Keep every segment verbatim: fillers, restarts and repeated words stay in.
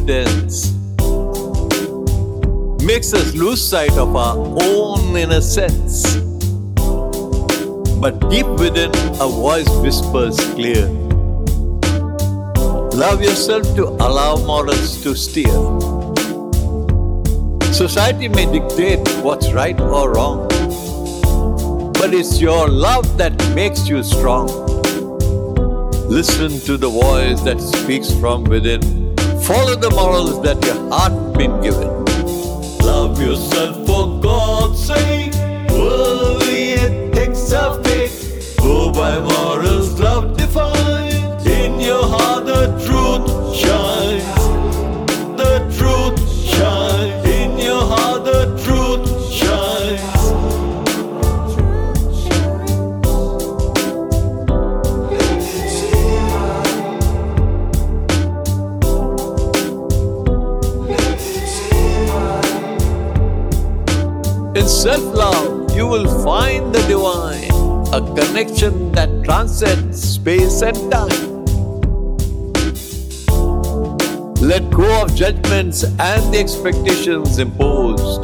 pretense makes us lose sight of our own innocence. But deep within, a voice whispers clear: love yourself to allow morals to steer. Society may dictate what's right or wrong, but it's your love that makes you strong. Listen to the voice that speaks from within. Follow the morals that your heart been given. Love yourself for God's sake. Worldly ethics are fake. Go by morals love defines. In your heart the truth shines. The truth shines. In your heart the truth shines. In self-love, you will find the divine, a connection that transcends space and time. Let go of judgments and the expectations imposed,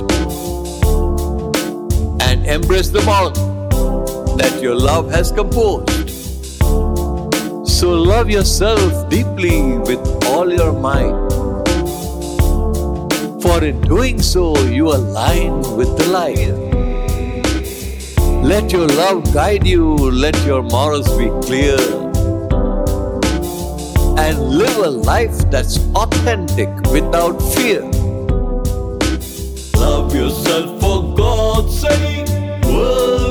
and embrace the model that your love has composed. So love yourself deeply with all your might, for in doing so, you align with the light. Let your love guide you, let your morals be clear, and live a life that's authentic without fear. Love yourself for God's sake. World